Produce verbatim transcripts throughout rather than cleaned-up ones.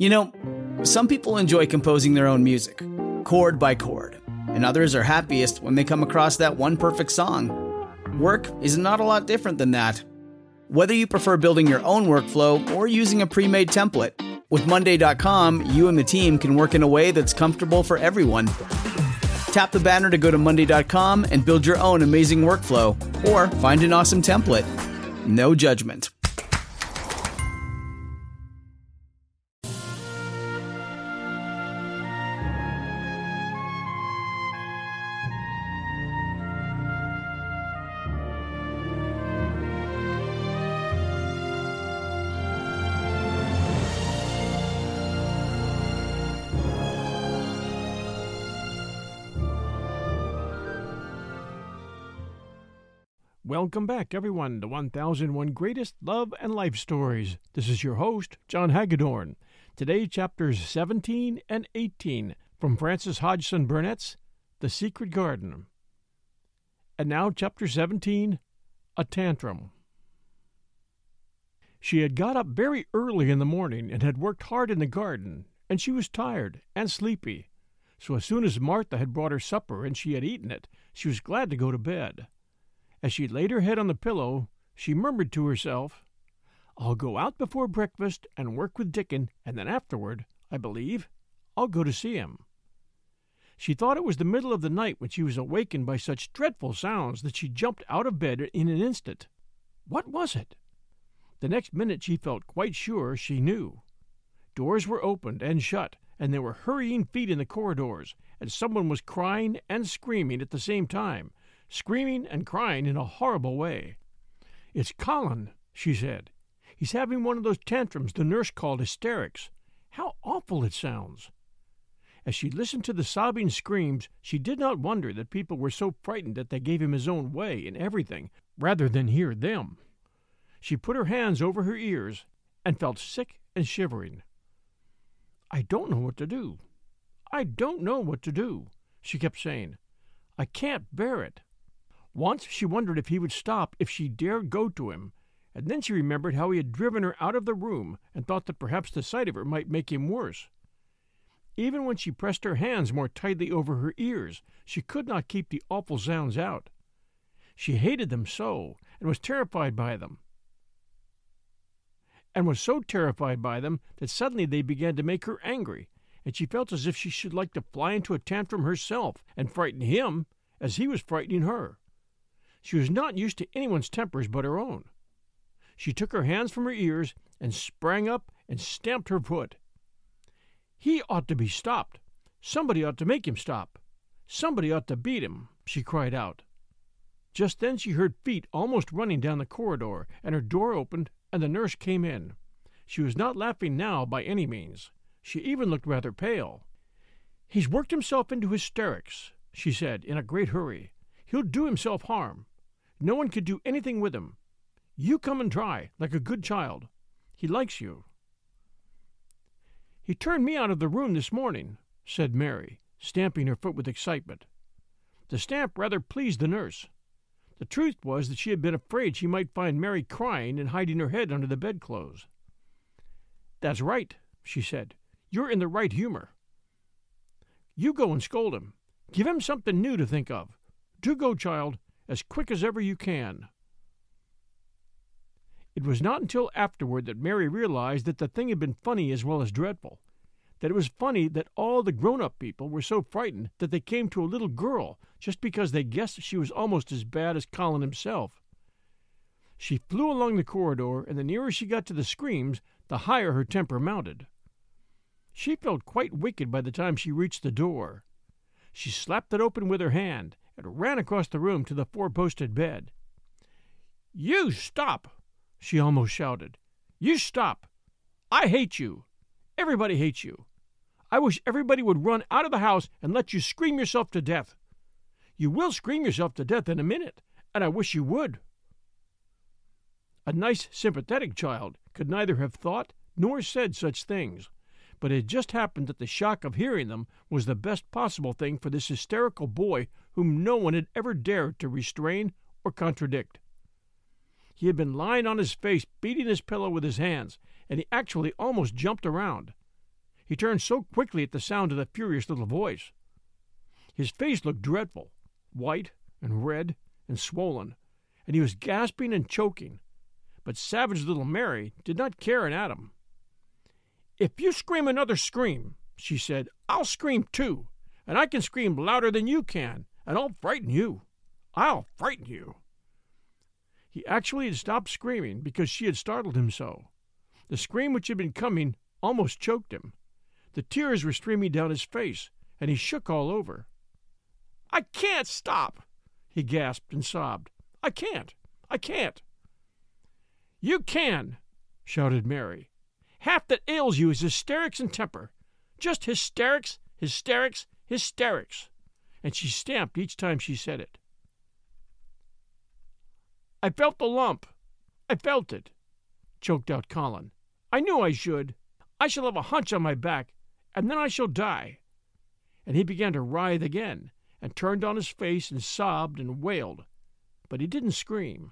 You know, some people enjoy composing their own music, chord by chord, and others are happiest when they come across that one perfect song. Work is not a lot different than that. Whether you prefer building your own workflow or using a pre-made template, with Monday dot com, you and the team can work in a way that's comfortable for everyone. Tap the banner to go to Monday dot com and build your own amazing workflow, or find an awesome template. No judgment. Welcome back, everyone, to one thousand one Greatest Love and Life Stories. This is your host, John Hagedorn. Today, chapters seventeen and eighteen from Frances Hodgson Burnett's The Secret Garden. And now, chapter seventeen, A Tantrum. She had got up very early in the morning and had worked hard in the garden, and she was tired and sleepy. So as soon as Martha had brought her supper and she had eaten it, she was glad to go to bed. As she laid her head on the pillow, she murmured to herself, "I'll go out before breakfast and work with Dickon, and then afterward, I believe, I'll go to see him." She thought it was the middle of the night when she was awakened by such dreadful sounds that she jumped out of bed in an instant. What was it? The next minute she felt quite sure she knew. Doors were opened and shut, and there were hurrying feet in the corridors, and someone was crying and screaming at the same time. Screaming and crying in a horrible way. "It's Colin," she said. "He's having one of those tantrums the nurse called hysterics. How awful it sounds." As she listened to the sobbing screams, she did not wonder that people were so frightened that they gave him his own way in everything, rather than hear them. She put her hands over her ears and felt sick and shivering. "I don't know what to do. I don't know what to do," she kept saying. "I can't bear it." Once she wondered if he would stop if she dared go to him, and then she remembered how he had driven her out of the room and thought that perhaps the sight of her might make him worse. Even when she pressed her hands more tightly over her ears, she could not keep the awful sounds out. She hated them so, and was terrified by them, and was so terrified by them that suddenly they began to make her angry, and she felt as if she should like to fly into a tantrum herself and frighten him as he was frightening her. She was not used to anyone's tempers but her own. She took her hands from her ears and sprang up and stamped her foot. "He ought to be stopped. Somebody ought to make him stop. Somebody ought to beat him," she cried out. Just then she heard feet almost running down the corridor, and her door opened, and the nurse came in. She was not laughing now by any means. She even looked rather pale. "He's worked himself into hysterics," she said in a great hurry. "He'll do himself harm. No one could do anything with him. You come and try, like a good child. He likes you." "He turned me out of the room this morning," said Mary, stamping her foot with excitement. The stamp rather pleased the nurse. The truth was that she had been afraid she might find Mary crying and hiding her head under the bedclothes. "That's right," she said. "You're in the right humor. You go and scold him. Give him something new to think of. Do go, child, as quick as ever you can." It was not until afterward that Mary realized that the thing had been funny as well as dreadful, that it was funny that all the grown-up people were so frightened that they came to a little girl just because they guessed she was almost as bad as Colin himself. She flew along the corridor, and the nearer she got to the screams, the higher her temper mounted. She felt quite wicked by the time she reached the door. She slapped it open with her hand and ran across the room to the four-posted bed. "You stop!" she almost shouted. "You stop! I hate you! Everybody hates you! I wish everybody would run out of the house and let you scream yourself to death. You will scream yourself to death in a minute, and I wish you would." A nice, sympathetic child could neither have thought nor said such things, but it just happened that the shock of hearing them was the best possible thing for this hysterical boy whom no one had ever dared to restrain or contradict. He had been lying on his face, beating his pillow with his hands, and he actually almost jumped around. He turned so quickly at the sound of the furious little voice. His face looked dreadful, white and red and swollen, and he was gasping and choking. But savage little Mary did not care an atom. "If you scream another scream," she said, "I'll scream too, and I can scream louder than you can, and I'll frighten you. I'll frighten you." He actually had stopped screaming because she had startled him so. The scream which had been coming almost choked him. The tears were streaming down his face, and he shook all over. "I can't stop," he gasped and sobbed. "I can't. I can't." "You can," shouted Mary. "Half that ails you is hysterics and temper. Just hysterics, hysterics, hysterics." And she stamped each time she said it. "I felt the lump. I felt it," choked out Colin. "I knew I should. I shall have a hunch on my back, and then I shall die." And he began to writhe again, and turned on his face and sobbed and wailed, but he didn't scream.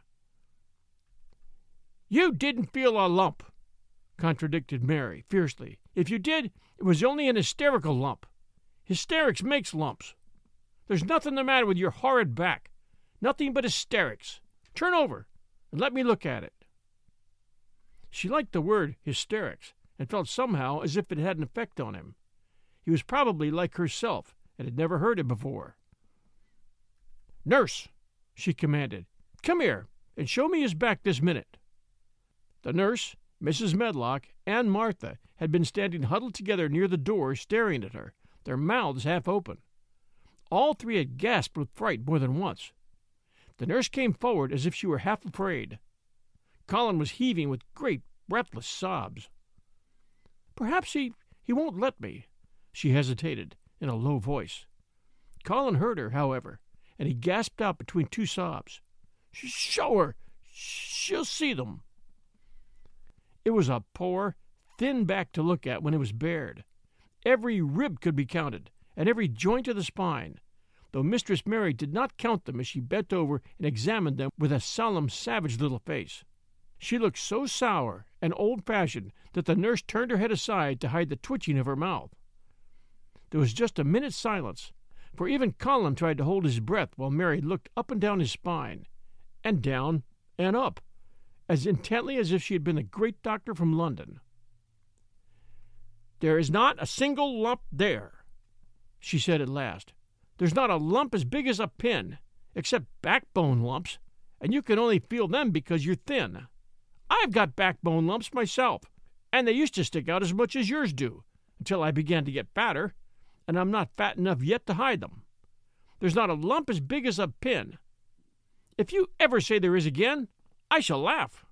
"You didn't feel a lump," contradicted Mary fiercely. "If you did, it was only an hysterical lump. Hysterics makes lumps. There's nothing the matter with your horrid back. Nothing but hysterics. Turn over and let me look at it." She liked the word hysterics, and felt somehow as if it had an effect on him. He was probably like herself, and had never heard it before. "Nurse," she commanded, "come here and show me his back this minute." The nurse, Missus Medlock, and Martha had been standing huddled together near the door, staring at her, their mouths half open. All three had gasped with fright more than once. The nurse came forward as if she were half afraid. Colin was heaving with great, breathless sobs. "Perhaps he, he won't let me," she hesitated, in a low voice. Colin heard her, however, and he gasped out between two sobs, "Show her! She'll see them." It was a poor, thin back to look at when it was bared. Every rib could be counted, and every joint of the spine, though Mistress Mary did not count them as she bent over and examined them with a solemn, savage little face. She looked so sour and old-fashioned that the nurse turned her head aside to hide the twitching of her mouth. There was just a minute's silence, for even Colin tried to hold his breath while Mary looked up and down his spine, and down and up, as intently as if she had been the great doctor from London. "There is not a single lump there," she said at last. "There's not a lump as big as a pin, except backbone lumps, and you can only feel them because you're thin. I've got backbone lumps myself, and they used to stick out as much as yours do, until I began to get fatter, and I'm not fat enough yet to hide them. There's not a lump as big as a pin. If you ever say there is again, I shall laugh."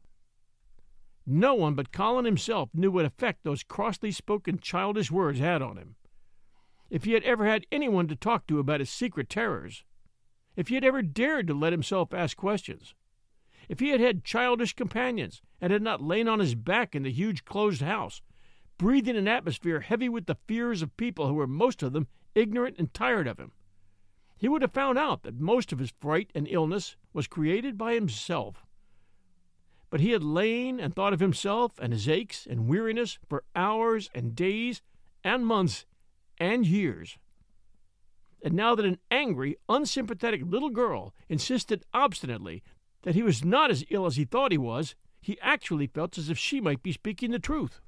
No one but Colin himself knew what effect those crossly spoken childish words had on him. If he had ever had anyone to talk to about his secret terrors, if he had ever dared to let himself ask questions, if he had had childish companions and had not lain on his back in the huge closed house, breathing an atmosphere heavy with the fears of people who were most of them ignorant and tired of him, he would have found out that most of his fright and illness was created by himself. But he had lain and thought of himself and his aches and weariness for hours and days and months and years. And now that an angry, unsympathetic little girl insisted obstinately that he was not as ill as he thought he was, he actually felt as if she might be speaking the truth.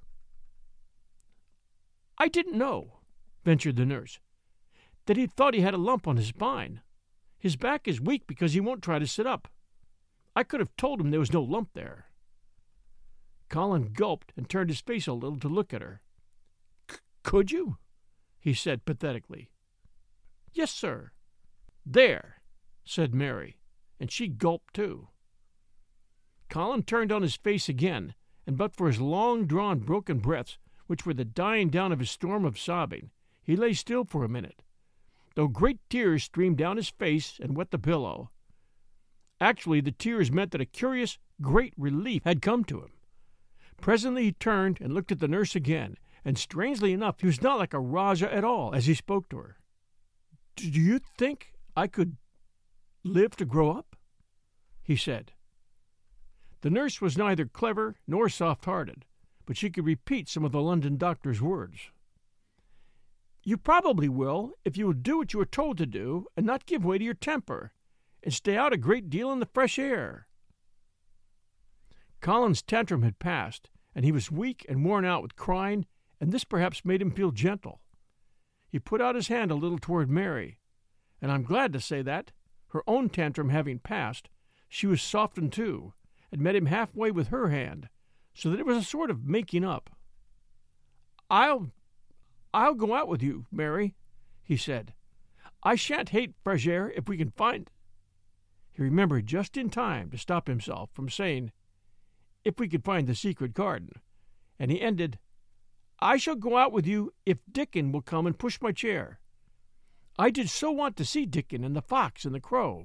"I didn't know," ventured the nurse, "that he thought he had a lump on his spine. His back is weak because he won't try to sit up. I could have told him there was no lump there." Colin gulped and turned his face a little to look at her. "Could you?" he said pathetically. "Yes, sir." "There," said Mary, and she gulped too. Colin turned on his face again, and but for his long-drawn, broken breaths, which were the dying down of his storm of sobbing, he lay still for a minute, though great tears streamed down his face and wet the pillow. Actually, the tears meant that a curious, great relief had come to him. Presently he turned and looked at the nurse again, and strangely enough, he was not like a Rajah at all as he spoke to her. "Do you think I could live to grow up?" he said. The nurse was neither clever nor soft-hearted, but she could repeat some of the London doctor's words. You probably will if you will do what you are told to do and not give way to your temper, and stay out a great deal in the fresh air." Colin's tantrum had passed, and he was weak and worn out with crying, and this perhaps made him feel gentle. He put out his hand a little toward Mary, and I'm glad to say that, her own tantrum having passed, she was softened too, and met him halfway with her hand, so that it was a sort of making up. I'll, I'll go out with you, Mary," he said. "I shan't hate fresh air if we can find—" He remembered just in time to stop himself from saying, "if we could find the secret garden," and he ended, "I shall go out with you if Dickon will come and push my chair. I did so want to see Dickon and the fox and the crow."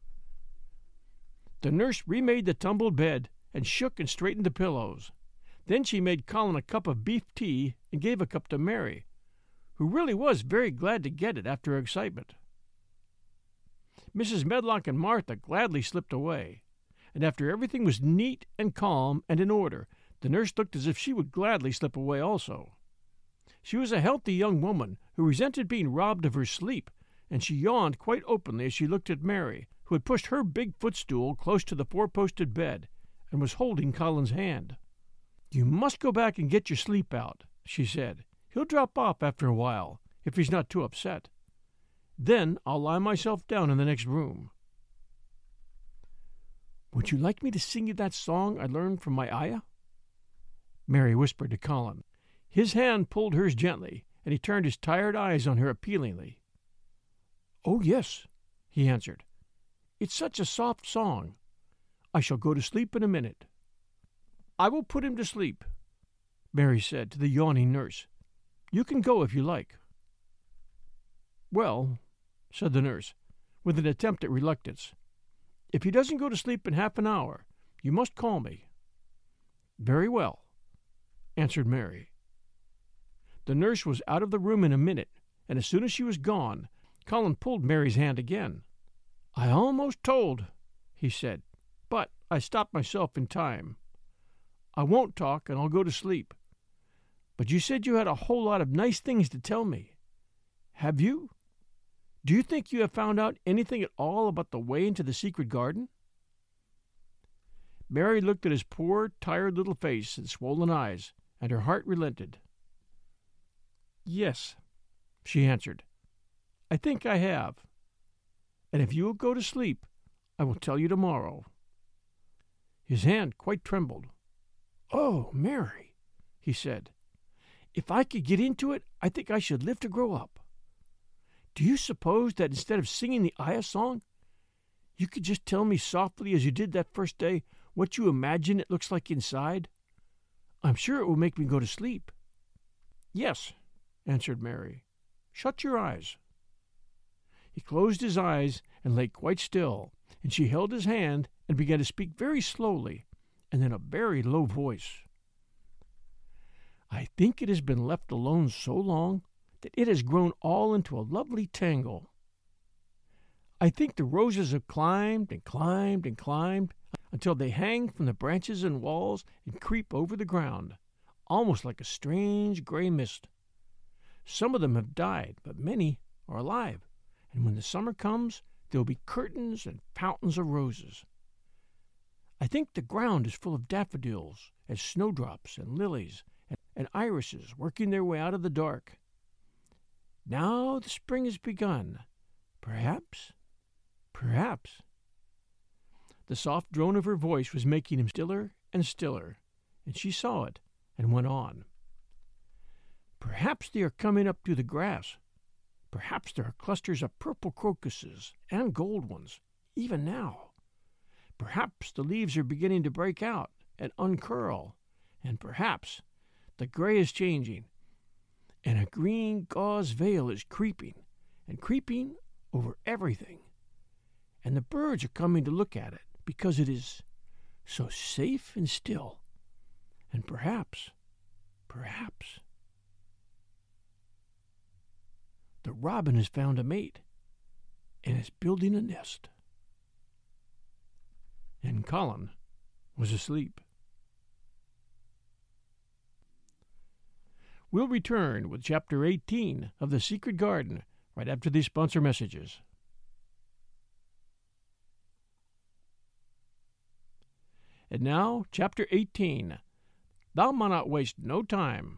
The nurse remade the tumbled bed and shook and straightened the pillows. Then she made Colin a cup of beef tea and gave a cup to Mary, who really was very glad to get it after her excitement. Missus Medlock and Martha gladly slipped away, and after everything was neat and calm and in order, the nurse looked as if she would gladly slip away also. She was a healthy young woman who resented being robbed of her sleep, and she yawned quite openly as she looked at Mary, who had pushed her big footstool close to the four-posted bed and was holding Colin's hand. "You must go back and get your sleep out," she said. "He'll drop off after a while, if he's not too upset. Then I'll lie myself down in the next room." "Would you like me to sing you that song I learned from my ayah?" Mary whispered to Colin. His hand pulled hers gently, and he turned his tired eyes on her appealingly. "Oh, yes," he answered. "It's such a soft song. I shall go to sleep in a minute." "I will put him to sleep," Mary said to the yawning nurse. "You can go if you like." "Well," said the nurse, with an attempt at reluctance, "if he doesn't go to sleep in half an hour, you must call me." "Very well," answered Mary. The nurse was out of the room in a minute, and as soon as she was gone, Colin pulled Mary's hand again. "I almost told," he said, "but I stopped myself in time. I won't talk, and I'll go to sleep. But you said you had a whole lot of nice things to tell me. Have you? Do you think you have found out anything at all about the way into the secret garden?" Mary looked at his poor, tired little face and swollen eyes, and her heart relented. "Yes," she answered. "I think I have. And if you will go to sleep, I will tell you tomorrow." His hand quite trembled. "Oh, Mary," he said, "if I could get into it, I think I should live to grow up. Do you suppose that instead of singing the ayah song, you could just tell me softly as you did that first day what you imagine it looks like inside? I'm sure it will make me go to sleep." "Yes," answered Mary. "Shut your eyes." He closed his eyes and lay quite still, and she held his hand and began to speak very slowly and in a very low voice. "I think it has been left alone so long that it has grown all into a lovely tangle. I think the roses have climbed and climbed and climbed until they hang from the branches and walls and creep over the ground, almost like a strange gray mist. Some of them have died, but many are alive, and when the summer comes, there will be curtains and fountains of roses. I think the ground is full of daffodils and snowdrops and lilies and, and irises working their way out of the dark. Now the spring has begun. Perhaps, perhaps." The soft drone of her voice was making him stiller and stiller, and she saw it and went on. "Perhaps they are coming up through the grass. Perhaps there are clusters of purple crocuses and gold ones, even now. Perhaps the leaves are beginning to break out and uncurl, and perhaps the gray is changing, and a green gauze veil is creeping and creeping over everything, and the birds are coming to look at it because it is so safe and still, and perhaps, perhaps, the robin has found a mate and is building a nest." And Colin was asleep. We'll return with Chapter eighteen of The Secret Garden right after these sponsor messages. And now, Chapter eighteen. Thou Mun Not Waste No Time.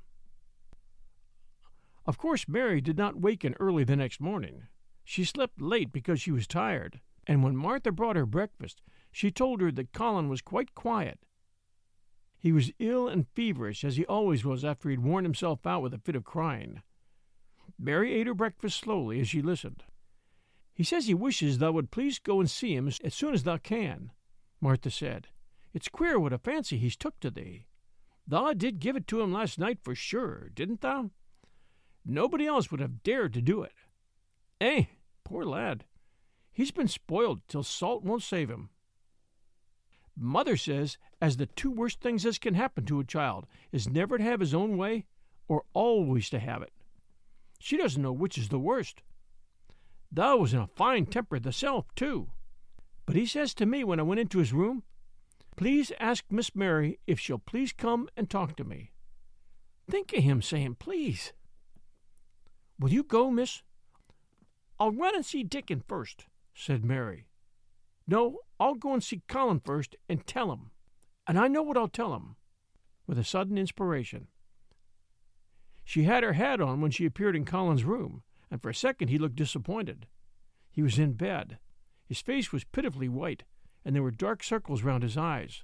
Of course, Mary did not waken early the next morning. She slept late because she was tired, and when Martha brought her breakfast, she told her that Colin was quite quiet. He was ill and feverish, as he always was after he'd worn himself out with a fit of crying. Mary ate her breakfast slowly as she listened. "He says he wishes thou would please go and see him as soon as thou can," Martha said. "It's queer what a fancy he's took to thee. Thou did give it to him last night for sure, didn't thou? Nobody else would have dared to do it. Eh, poor lad, he's been spoiled till salt won't save him. Mother says as the two worst things as can happen to a child is never to have his own way or always to have it. She doesn't know which is the worst. Thou was in a fine temper thyself, too. But he says to me when I went into his room, 'Please ask Miss Mary if she'll please come and talk to me.' Think of him saying please. Will you go, miss?" "I'll run and see Dickon first," said Mary. "No, I'll go and see Colin first and tell him. And I know what I'll tell him," with a sudden inspiration. She had her hat on when she appeared in Colin's room, and for a second he looked disappointed. He was in bed. His face was pitifully white, and there were dark circles round his eyes.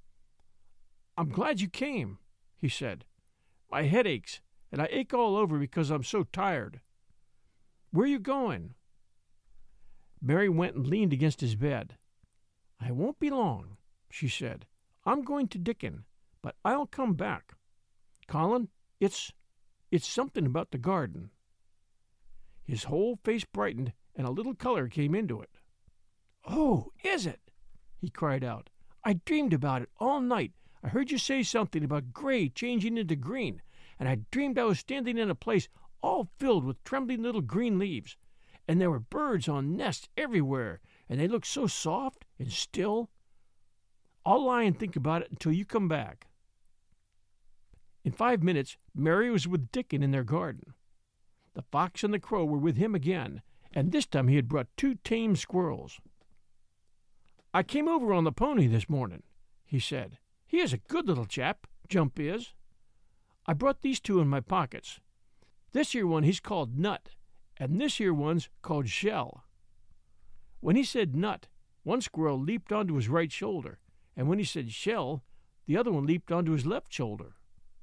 "I'm glad you came," he said. "My head aches, and I ache all over because I'm so tired. Where are you going?" Mary went and leaned against his bed. "I won't be long," she said. "I'm going to Dickon, but I'll come back. Colin, it's, it's something about the garden." His whole face brightened, and a little color came into it. "Oh, is it?" he cried out. "I dreamed about it all night. I heard you say something about gray changing into green, and I dreamed I was standing in a place all filled with trembling little green leaves, and there were birds on nests everywhere, and they looked so soft and still. I'll lie and think about it until you come back." In five minutes, Mary was with Dickon in their garden. The fox and the crow were with him again, and this time he had brought two tame squirrels. "I came over on the pony this morning," he said. "He is a good little chap, Jump is. I brought these two in my pockets. This here one he's called Nut, and this here one's called Shell." When he said Nut, one squirrel leaped onto his right shoulder, and when he said Shell, the other one leaped onto his left shoulder.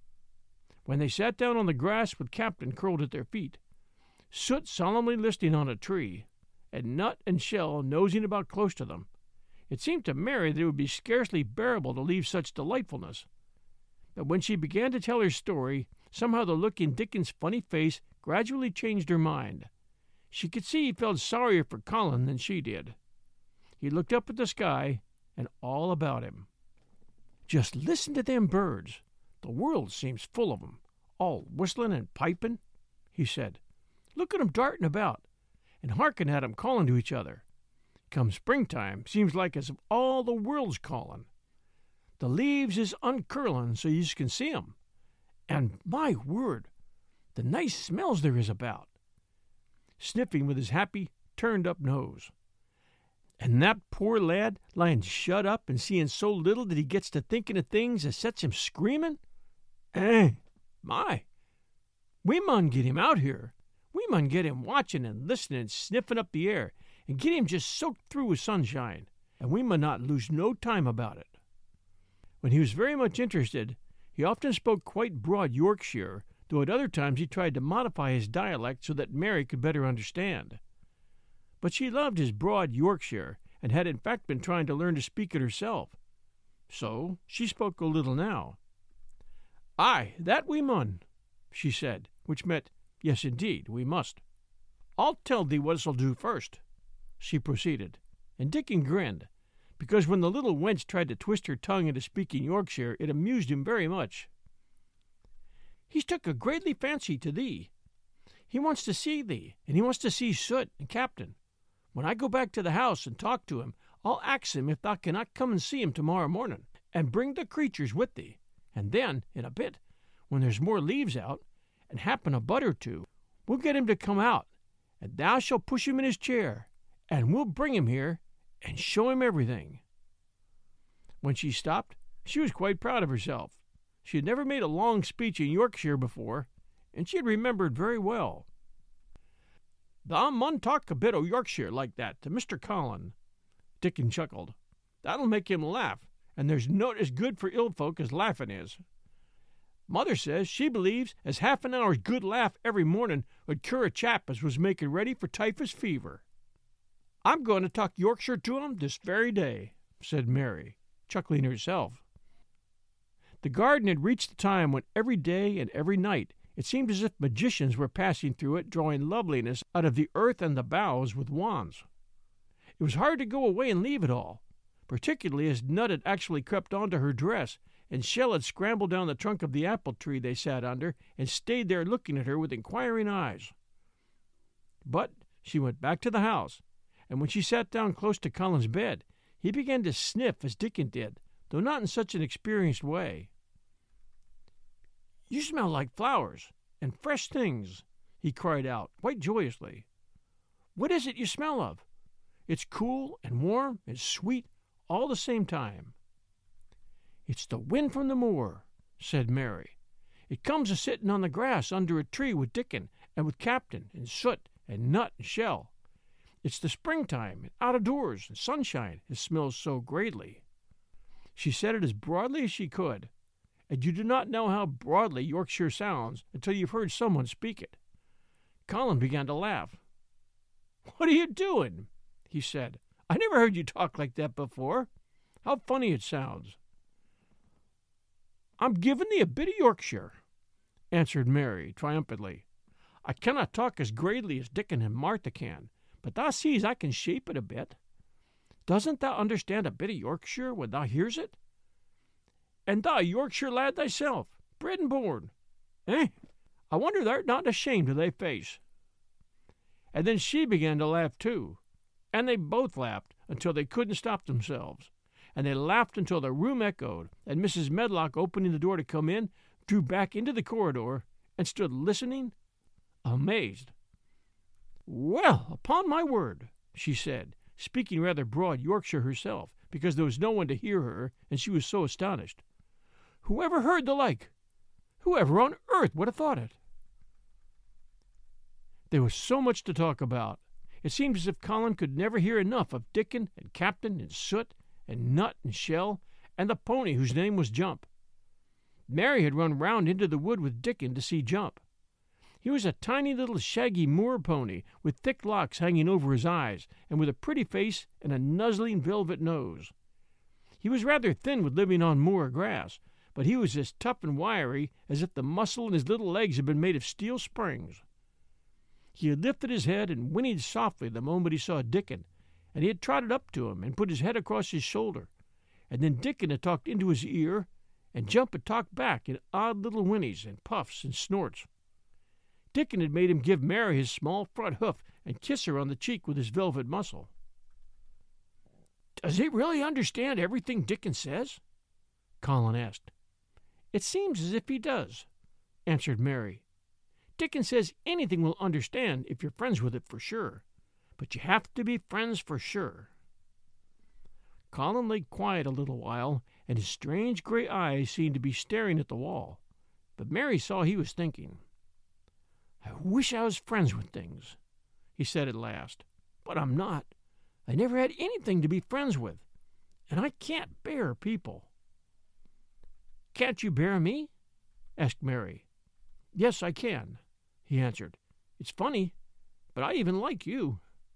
When they sat down on the grass with Captain curled at their feet, Soot solemnly listening on a tree, and Nut and Shell nosing about close to them, it seemed to Mary that it would be scarcely bearable to leave such delightfulness. But when she began to tell her story, somehow the look in Dickon's funny face gradually changed her mind. She could see he felt sorrier for Colin than she did. He looked up at the sky and all about him. "Just listen to them birds. The world seems full of 'em, all whistling and piping," he said. "Look at 'em darting about, and hearken at 'em calling to each other. Come springtime, seems like as if all the world's calling. The leaves is uncurling so you can see 'em. And, my word, the nice smells there is about," sniffing with his happy, turned-up nose. "And that poor lad lying shut up and seeing so little that he gets to thinking of things that sets him screaming. Eh, my, we mun get him out here. We mun get him watching and listening and sniffing up the air, and get him just soaked through with sunshine, and we mun not lose no time about it." When he was very much interested, he often spoke quite broad Yorkshire, though at other times he tried to modify his dialect so that Mary could better understand. But she loved his broad Yorkshire, and had in fact been trying to learn to speak it herself. So she spoke a little now. "Aye, that we mun," she said, which meant, "Yes, indeed, we must." "I'll tell thee what'll do first," she proceeded, and Dickon grinned, because when the little wench tried to twist her tongue into speaking Yorkshire, it amused him very much. "He's took a greatly fancy to thee. He wants to see thee, and he wants to see Soot and Captain. When I go back to the house and talk to him, I'll ax him if thou cannot come and see him tomorrow morning, and bring the creatures with thee, and then, in a bit, when there's more leaves out, and happen a butt or two. We'll get him to come out, and thou shalt push him in his chair, and we'll bring him here and show him everything." When she stopped, she was quite proud of herself. She had never made a long speech in Yorkshire before, and she had remembered very well. "Thou mun talk a bit o' Yorkshire like that to Mister Colin." Dickon chuckled. "That'll make him laugh, and there's nought as good for ill folk as laughing is. Mother says she believes as half an hour's good laugh every morning would cure a chap as was making ready for typhus fever." "I'm going to talk Yorkshire to him this very day," said Mary, chuckling herself. The garden had reached the time when every day and every night it seemed as if magicians were passing through it, drawing loveliness out of the earth and the boughs with wands. It was hard to go away and leave it all, particularly as Nut had actually crept onto her dress, and Shell had scrambled down the trunk of the apple tree they sat under and stayed there looking at her with inquiring eyes. But she went back to the house, and when she sat down close to Colin's bed, he began to sniff as Dickon did, though not in such an experienced way. "You smell like flowers and fresh things," he cried out quite joyously. "What is it you smell of? It's cool and warm and sweet all the same time." "It's the wind from the moor," said Mary. "It comes a sitting on the grass under a tree with Dickon and with Captain and Soot and Nut and Shell. It's the springtime and out of doors and sunshine. It smells so greatly." She said it as broadly as she could, and you do not know how broadly Yorkshire sounds until you've heard someone speak it. Colin began to laugh. "What are you doing?" he said. "I never heard you talk like that before. How funny it sounds." "I'm giving thee a bit of Yorkshire," answered Mary triumphantly. "I cannot talk as gradely as Dickon and Martha can, but thou sees I can shape it a bit. Doesn't thou understand a bit of Yorkshire when thou hears it? And thou a Yorkshire lad thyself, bred and born. Eh? I wonder thou'rt not ashamed of thy face." And then she began to laugh too, and they both laughed until they couldn't stop themselves, and they laughed until the room echoed, and Missus Medlock, opening the door to come in, drew back into the corridor and stood listening, amazed. "Well, upon my word," she said, speaking rather broad Yorkshire herself, because there was no one to hear her, and she was so astonished. "Who ever heard the like? Whoever on earth would have thought it?" There was so much to talk about. It seemed as if Colin could never hear enough of Dickon and Captain and Soot and Nut and Shell and the pony whose name was Jump. Mary had run round into the wood with Dickon to see Jump. He was a tiny little shaggy moor pony with thick locks hanging over his eyes and with a pretty face and a nuzzling velvet nose. He was rather thin with living on moor grass, but he was as tough and wiry as if the muscle in his little legs had been made of steel springs. He had lifted his head and whinnied softly the moment he saw Dickon, and he had trotted up to him and put his head across his shoulder, and then Dickon had talked into his ear, and Jump had talked back in odd little whinnies and puffs and snorts. Dickon had made him give Mary his small front hoof and kiss her on the cheek with his velvet muscle. "Does he really understand everything Dickon says?" Colin asked. "It seems as if he does," answered Mary. "Dickon says anything will understand if you're friends with it for sure, but you have to be friends for sure." Colin lay quiet a little while, and his strange gray eyes seemed to be staring at the wall, but Mary saw he was thinking. "I wish I was friends with things," he said at last, "but I'm not. I never had anything to be friends with, and I can't bear people." "Can't you bear me?" asked Mary. "Yes, I can," he answered. "It's funny, but I even like you."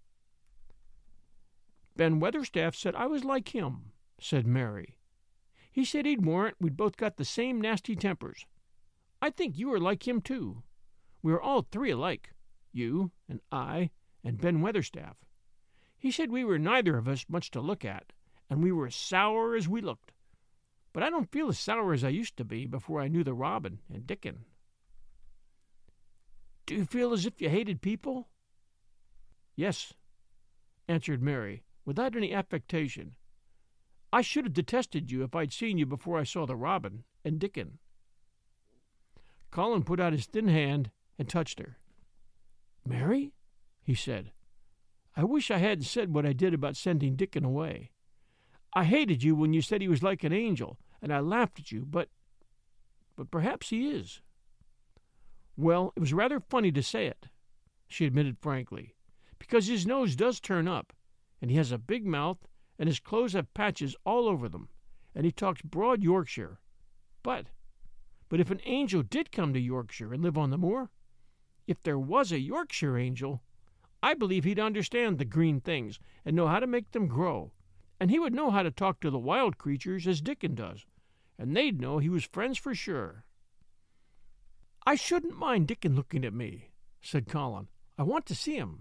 "Ben Weatherstaff said I was like him," said Mary. "He said he'd warrant we'd both got the same nasty tempers. I think you are like him, too. We are all three alike, you and I and Ben Weatherstaff. He said we were neither of us much to look at, and we were as sour as we looked. But I don't feel as sour as I used to be before I knew the Robin and Dickon." "Do you feel as if you hated people?" "Yes," answered Mary, without any affectation. "I should have detested you if I'd seen you before I saw the Robin and Dickon." Colin put out his thin hand and touched her. "Mary," he said, "I wish I hadn't said what I did about sending Dickon away. I hated you when you said he was like an angel, and I laughed at you, but... but perhaps he is." "Well, it was rather funny to say it," she admitted frankly, "because his nose does turn up, and he has a big mouth, and his clothes have patches all over them, and he talks broad Yorkshire. But, but if an angel did come to Yorkshire and live on the moor, if there was a Yorkshire angel, I believe he'd understand the green things and know how to make them grow, and he would know how to talk to the wild creatures as Dickon does, and they'd know he was friends for sure." "I shouldn't mind Dickon looking at me," said Colin. "I want to see him."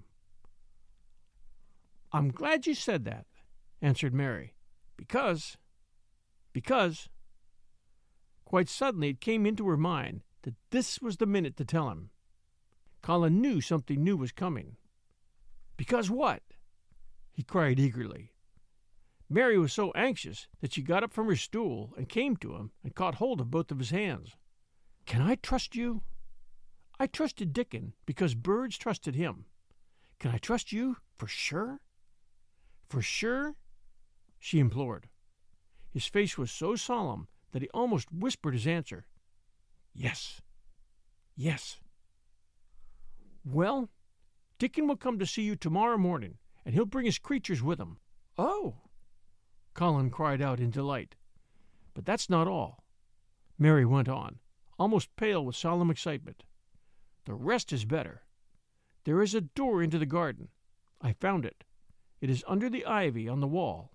"I'm glad you said that," answered Mary, because, because... Quite suddenly it came into her mind that this was the minute to tell him. Colin knew something new was coming. "Because what?" he cried eagerly. Mary was so anxious that she got up from her stool and came to him and caught hold of both of his hands. "Can I trust you? I trusted Dickon because birds trusted him. Can I trust you for sure? For sure?" she implored. His face was so solemn that he almost whispered his answer. "Yes. Yes." "Well, Dickon will come to see you tomorrow morning, and he'll bring his creatures with him." "Oh!" Colin cried out in delight. "But that's not all," Mary went on, almost pale with solemn excitement. "The rest is better. There is a door into the garden. I found it. It is under the ivy on the wall."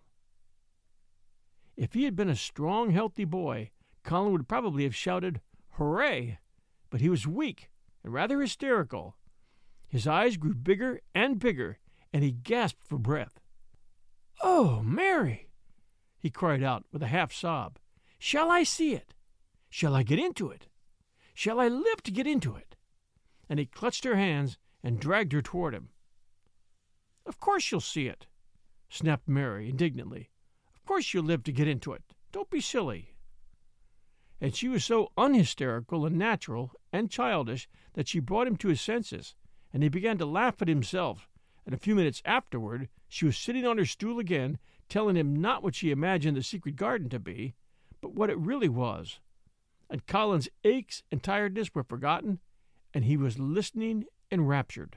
If he had been a strong, healthy boy, Colin would probably have shouted, "Hooray!" But he was weak and rather hysterical. His eyes grew bigger and bigger, and he gasped for breath. "Oh, Mary!" he cried out with a half-sob. "Shall I see it? Shall I get into it? Shall I live to get into it?" And he clutched her hands and dragged her toward him. "Of course you'll see it," snapped Mary indignantly. "Of course you'll live to get into it. Don't be silly." And she was so unhysterical and natural and childish that she brought him to his senses, and he began to laugh at himself, and a few minutes afterward she was sitting on her stool again, telling him not what she imagined the secret garden to be, but what it really was. And Colin's aches and tiredness were forgotten, and he was listening enraptured.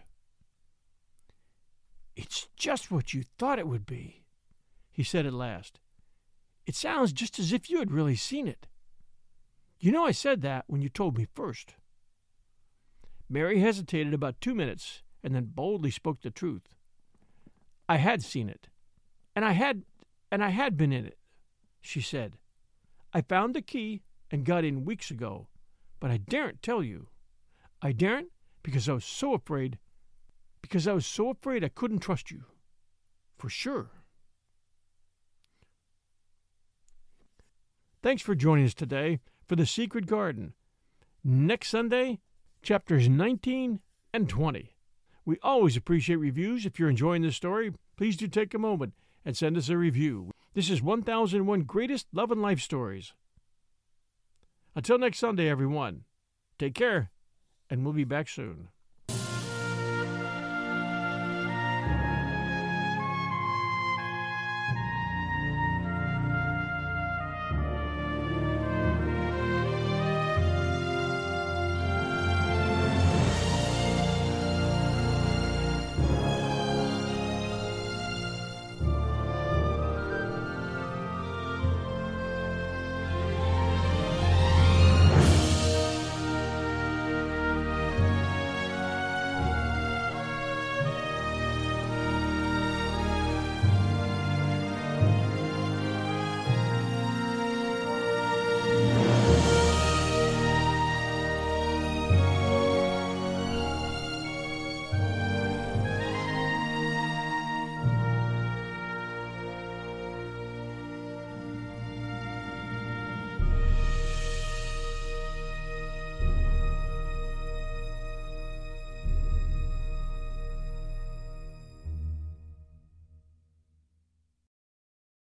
"It's just what you thought it would be," he said at last. "It sounds just as if you had really seen it. You know I said that when you told me first." Mary hesitated about two minutes and then boldly spoke the truth. "I had seen it, and I had and I had been in it," she said. "I found the key and got in weeks ago, but I daren't tell you. I daren't because I was so afraid, because I was so afraid I couldn't trust you. For sure." Thanks for joining us today for The Secret Garden. Next Sunday, chapters nineteen and twenty. We always appreciate reviews. If you're enjoying this story, please do take a moment and send us a review. This is one thousand one Greatest Love and Life Stories. Until next Sunday, everyone, take care, and we'll be back soon.